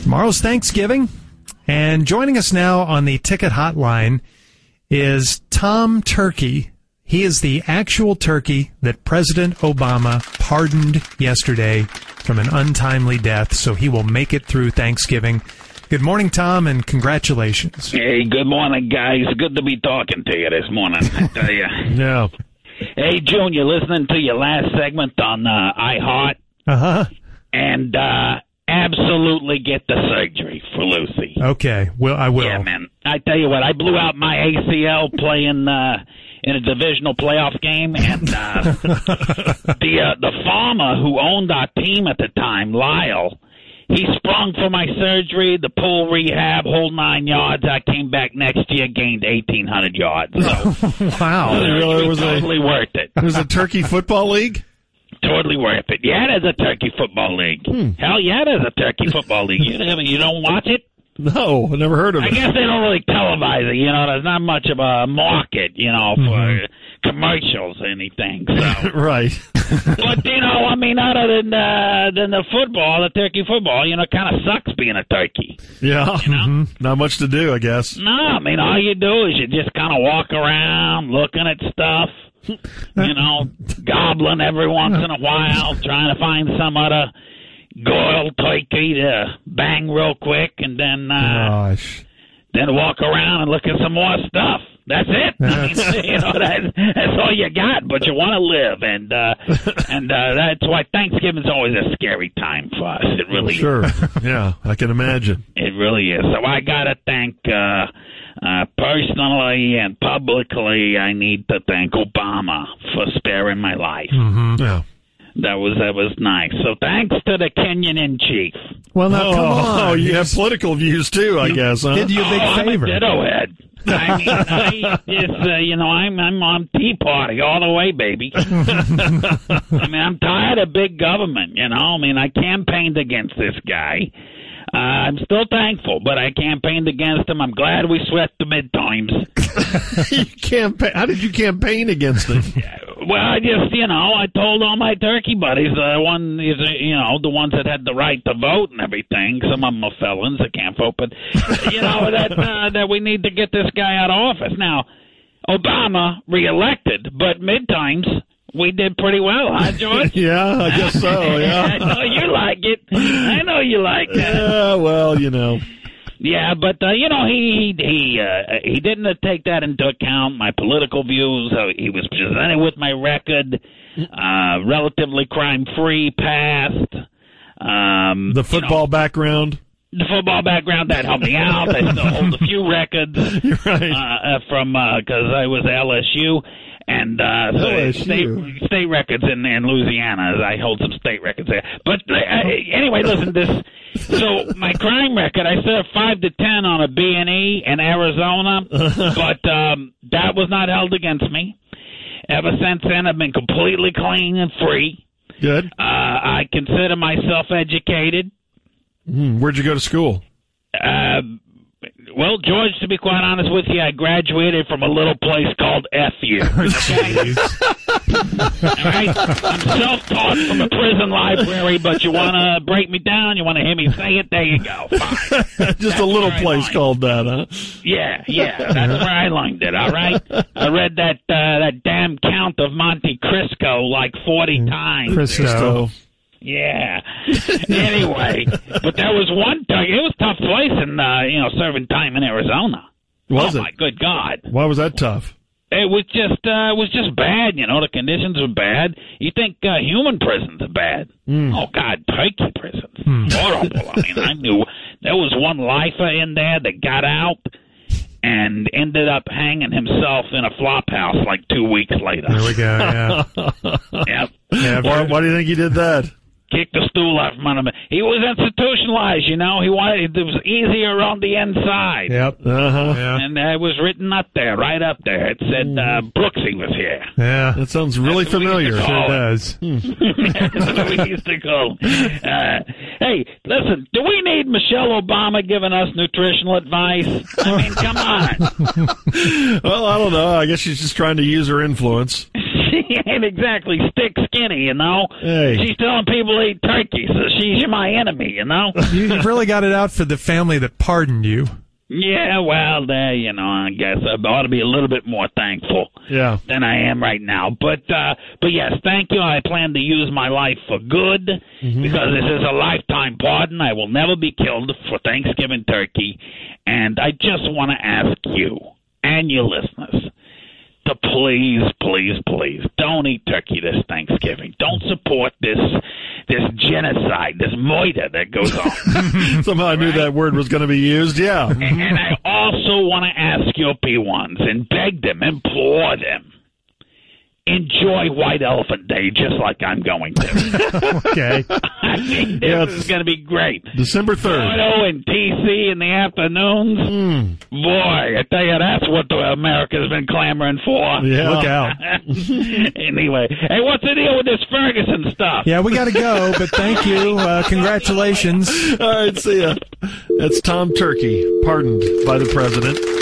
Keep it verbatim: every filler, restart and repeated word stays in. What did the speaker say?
Tomorrow's Thanksgiving, and joining us now on the ticket hotline is Tom Turkey. He is the actual turkey that President Obama pardoned yesterday from an untimely death, so he will make it through Thanksgiving. Good morning, Tom, and congratulations. Hey, good morning, guys. Good to be talking to you this morning, I tell you. Yeah. Hey, June, you're listening to your last segment on uh, iHeart. Uh-huh. And uh, absolutely get the surgery for Lucy. Okay, well, I will. Yeah, man. I tell you what, I blew out my A C L playing uh, in a divisional playoff game, and uh, the uh, the farmer who owned our team at the time, Lyle, he sprung for my surgery, the pull rehab, whole nine yards. I came back next year, gained eighteen hundred yards. So, wow. It really was totally a, worth it. It was a turkey football league? Totally worth it. Yeah, there's a turkey football league. Hmm. Hell yeah, there's a turkey football league. You, you don't watch it? No, I never heard of I it. I guess they don't really televise it. You know, there's not much of a market, you know, for mm-hmm. commercials or anything. So. Right. But, you know, I mean, other than, uh, than the football, the turkey football, you know, it kind of sucks being a turkey. Yeah. You know? Mm-hmm. Not much to do, I guess. No, I mean, all you do is you just kind of walk around looking at stuff. You know, gobbling every once in a while, trying to find some other goiled turkey to bang real quick, and then uh, Gosh. then walk around and look at some more stuff. That's it. That's... I mean, you know, that, that's all you got, but you want to live, and uh, and uh, that's why Thanksgiving's always a scary time for us. It really sure. is. Sure. Yeah, I can imagine. It really is. So I got to thank... Uh, Uh, personally and publicly, I need to thank Obama for sparing my life. Mm-hmm. Yeah. That was that was nice. So thanks to the Kenyan in chief. Well, now, oh, come on. Oh, you have political views, too, I guess, huh? Did you a big oh, favor? I'm a ditto head. I mean, I just, uh, you know, I'm, I'm on Tea Party all the way, baby. I mean, I'm tired of big government, you know. I mean, I campaigned against this guy. Uh, I'm still thankful, but I campaigned against him. I'm glad we swept the midterms. you campaign? How did you campaign against him? Well, I just, you know, I told all my turkey buddies, uh, one is, you know, the ones that had the right to vote and everything. Some of them are felons that can't vote, but you know that uh, that we need to get this guy out of office. Now, Obama reelected, but midterms. We did pretty well, huh, George? Yeah, I guess so, yeah. I know you like it. I know you like that. Yeah, well, you know. Yeah, but, uh, you know, he he he, uh, he didn't take that into account, my political views. Uh, he was presented with my record, uh, relatively crime-free, past. Um, the football you know, background. The football background, that helped me out. I still hold a few records. You're right. Uh, from, because uh, I was L S U. And uh, so state, state records in, in Louisiana. I hold some state records there. But uh, anyway, listen, this. So my crime record, I served five to ten on a B and E in Arizona, but um, that was not held against me. Ever since then, I've been completely clean and free. Good. Uh, I consider myself educated. Mm, where'd you go to school? Uh, Well, George, to be quite honest with you, I graduated from a little place called F U. Okay? All right? I'm self-taught from a prison library, but you want to break me down? You want to hear me say it? There you go. Fine. Just That's a little place called that, huh? Yeah, yeah. That's where I learned it, all right? I read that uh, that damn Count of Monte Cristo like forty times. Cristo. Yeah. Anyway, but there was one time, it was a tough place in, uh, you know, serving time in Arizona. Was oh, it? my good God. Why was that tough? It was just, uh, it was just bad, you know, the conditions were bad. You think uh, human prisons are bad. Mm. Oh, God, turkey prisons. Mm. Horrible. I mean, I knew there was one lifer in there that got out and ended up hanging himself in a flop house like two weeks later. There we go, yeah. Yep. Yeah, why, why do you think he did that? Kicked the stool out from under him. He was institutionalized, you know. He wanted it was easier on the inside. Yep. Uh-huh. Yeah. And uh, it was written up there, right up there. It said uh, Brooksy was here. Yeah. That sounds really That's familiar. Sure does. Hmm. That's what we used to call him. Uh, hey, listen, do we need Michelle Obama giving us nutritional advice? I mean, come on. Well, I don't know. I guess she's just trying to use her influence. she ain't exactly stick skinny, you know. Hey. She's telling people to eat turkey, so she's my enemy, you know. You've really got it out for the family that pardoned you. Yeah, well, there, you know, I guess I ought to be a little bit more thankful Yeah. than I am right now. But, uh, but yes, thank you. I plan to use my life for good Mm-hmm. because this is a lifetime pardon. I will never be killed for Thanksgiving turkey. And I just want to ask you and your listeners to please, please, please don't eat turkey this Thanksgiving. Don't support this this genocide, this murder that goes on. Somehow I knew Right. that word was going to be used. Yeah. And, and I also want to ask your P ones and beg them, implore them, enjoy White Elephant Day just like I'm going to. Okay. I mean, this Yeah, is going to be great. December third. Photo and T C in the afternoons. Mm. Boy, I tell you, that's what the America's been clamoring for. Yeah. Look out. Anyway, hey, what's the deal with this Ferguson stuff? Yeah, we got to go, but thank you. Uh, congratulations. All right, see ya. That's Tom Turkey, pardoned by the president.